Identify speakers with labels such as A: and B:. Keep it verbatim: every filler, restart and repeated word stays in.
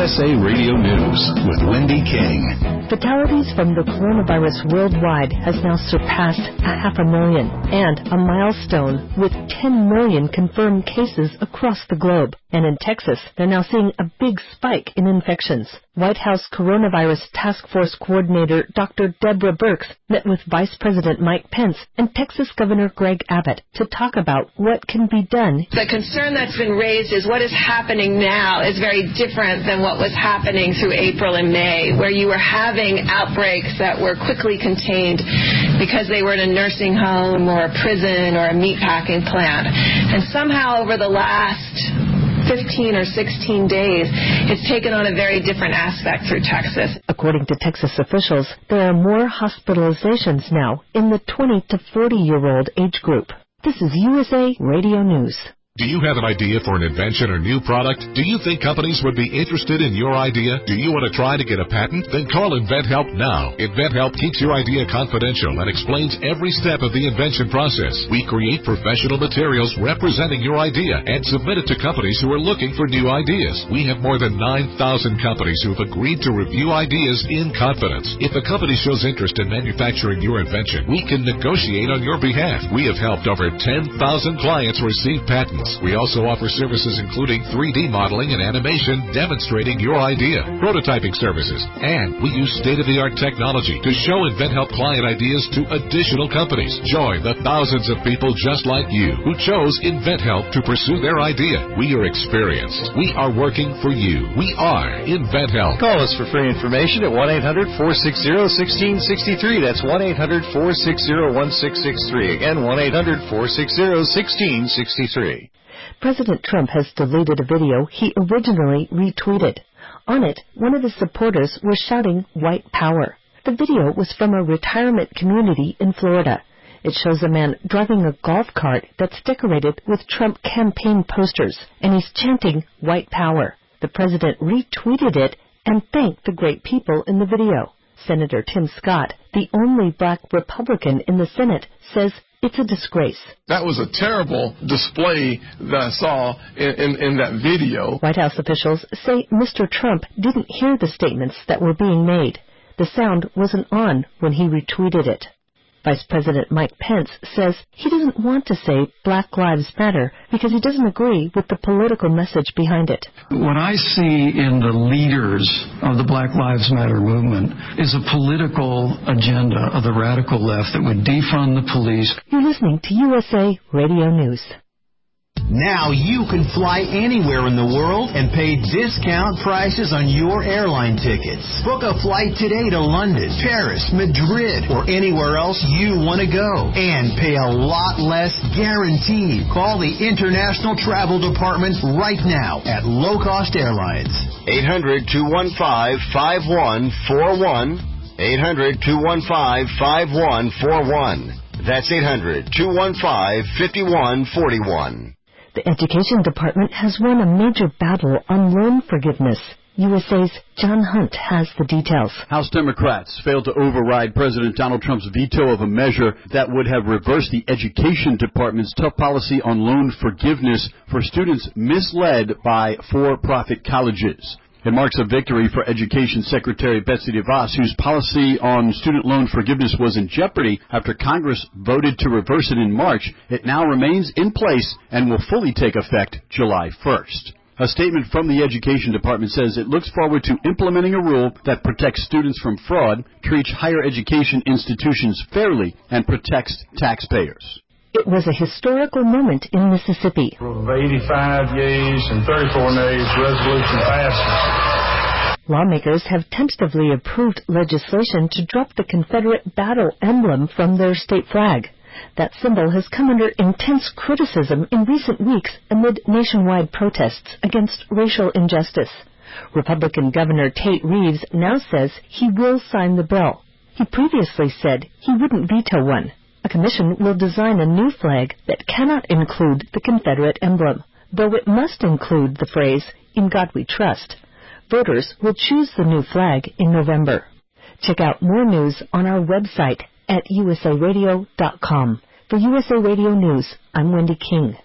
A: S A Radio News with Wendy King.
B: Fatalities from the coronavirus worldwide has now surpassed a half a million and a milestone with ten million confirmed cases across the globe. And in Texas, they're now seeing a big spike in infections. White House Coronavirus Task Force Coordinator Doctor Deborah Birx met with Vice President Mike Pence and Texas Governor Greg Abbott to talk about what can be done.
C: The concern that's been raised is what is happening now is very different than what was happening through April and May, where you were having outbreaks that were quickly contained because they were in a nursing home or a prison or a meatpacking plant. And somehow over the last fifteen or sixteen days, it's taken on a very different aspect through Texas.
B: According to Texas officials, there are more hospitalizations now in the twenty to forty-year-old age group. This is U S A Radio News.
D: Do you have an idea for an invention or new product? Do you think companies would be interested in your idea? Do you want to try to get a patent? Then call InventHelp now. InventHelp keeps your idea confidential and explains every step of the invention process. We create professional materials representing your idea and submit it to companies who are looking for new ideas. We have more than nine thousand companies who have agreed to review ideas in confidence. If a company shows interest in manufacturing your invention, we can negotiate on your behalf. We have helped over ten thousand clients receive patents. We also offer services including three D modeling and animation demonstrating your idea, prototyping services, and we use state-of-the-art technology to show InventHelp client ideas to additional companies. Join the thousands of people just like you who chose InventHelp to pursue their idea. We are experienced. We are working for you. We are InventHelp.
E: Call us for free information at one eight hundred four six zero one six six three. That's one eight hundred four six zero one six six three. Again, one eight hundred four six zero one six six three.
B: President Trump has deleted a video he originally retweeted. On it, one of his supporters was shouting white power. The video was from a retirement community in Florida. It shows a man driving a golf cart that's decorated with Trump campaign posters, and he's chanting white power. The president retweeted it and thanked the great people in the video. Senator Tim Scott, the only black Republican in the Senate, says it's a disgrace.
F: That was a terrible display that I saw in, in, in that video.
B: White House officials say Mister Trump didn't hear the statements that were being made. The sound wasn't on when he retweeted it. Vice President Mike Pence says he doesn't want to say Black Lives Matter because he doesn't agree with the political message behind it.
G: What I see in the leaders of the Black Lives Matter movement is a political agenda of the radical left that would defund the police.
B: You're listening to U S A Radio News.
H: Now you can fly anywhere in the world and pay discount prices on your airline tickets. Book a flight today to London, Paris, Madrid, or anywhere else you want to go. And pay a lot less guaranteed. Call the International Travel Department right now at Low Cost Airlines.
I: eight hundred two one five five one four one. eight hundred two one five five one four one. That's eight hundred two one five five one four one.
B: The Education Department has won a major battle on loan forgiveness. U S A's John Hunt has the details.
J: House Democrats failed to override President Donald Trump's veto of a measure that would have reversed the Education Department's tough policy on loan forgiveness for students misled by for-profit colleges. It marks a victory for Education Secretary Betsy DeVos, whose policy on student loan forgiveness was in jeopardy after Congress voted to reverse it in March. It now remains in place and will fully take effect July first. A statement from the Education Department says it looks forward to implementing a rule that protects students from fraud, treats higher education institutions fairly, and protects taxpayers.
B: It was a historical moment in Mississippi.
K: Of eighty-five yeas and thirty-four nays, resolution passes.
B: Lawmakers have tentatively approved legislation to drop the Confederate battle emblem from their state flag. That symbol has come under intense criticism in recent weeks amid nationwide protests against racial injustice. Republican Governor Tate Reeves now says he will sign the bill. He previously said he wouldn't veto one. A commission will design a new flag that cannot include the Confederate emblem, though it must include the phrase, "In God We Trust." Voters will choose the new flag in November. Check out more news on our website at U S A radio dot com. For U S A Radio News, I'm Wendy King.